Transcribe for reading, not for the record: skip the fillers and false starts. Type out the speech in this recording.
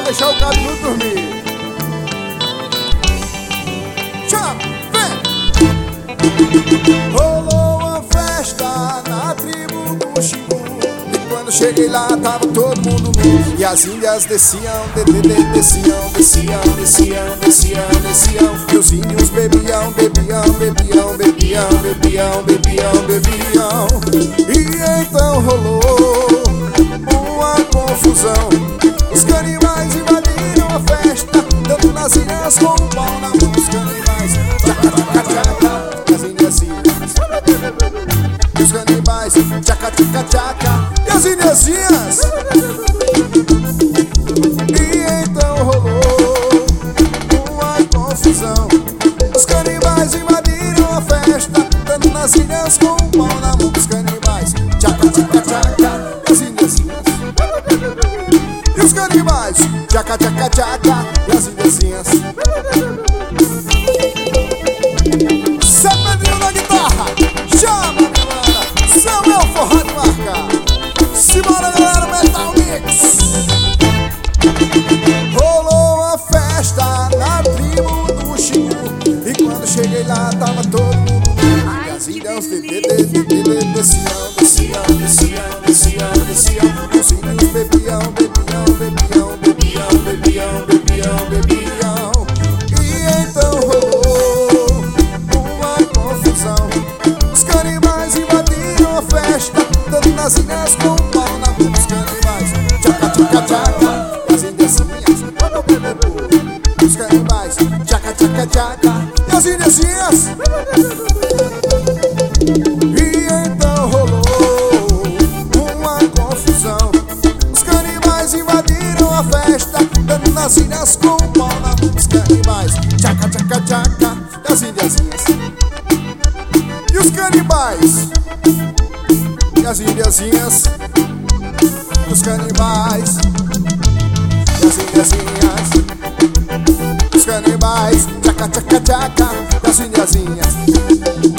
deixar o cabelo dormir. Tchau, vem! Rolou uma festa na tribo do Xingu, e quando cheguei lá tava todo mundo nu. E as índias desciam, desciam, desciam, desciam, desciam, desciam. E os índios bebiam, bebiam, bebiam, bebiam, bebiam, bebiam, bebiam. E então rolou uma confusão. Os canibais invadiram a festa, dando nas ilhas com o pau na mão. Os canibais, tchaca, tchaca, tchaca, as indiazinhas. E os canibais, tchaca, tchaca, tchaca, e as indiazinhas. E então rolou uma confusão. Os canibais invadiram a festa, dando nas ilhas com o pau na mão. Os canibais, tchaca, tchaca, tchaca, e as indiazinhas. E os canibais, tchaca, tchaca, tchaca, e as indiazinhas. Seu Pedrinho na guitarra, chama minha galera, seu meu forró de marca. Simbora galera, Metal Mix. Rolou uma festa na tribo do Xingu, e quando cheguei lá tava todo mundo nu. E as ilhas desciam, desciam, desciam, desciam, desciam. Os índios bebiam, bebiam, bebiam, bebiam, bebiam, bebiam, bebiam. E então rolou uma confusão. Os canibais invadiram a festa, dando nas ilhas com o pau na mão. Os canibais, tchaca, tchaca, tchaca, e as indiazinhas. Os canibais, tchaca, tchaca, tchaca, e as indiazinhas. E então rolou uma confusão. Os canibais invadiram a festa, dando nas ilhas com o pau na mão. Os canibais, tchaca, tchaca, tchaca, e as indiazinhas. E os canibais, e as indiazinhas. Os canibais, e as indiazinhas. Os canibais, tchaca, tchaca, tchaca, e as indiazinhas.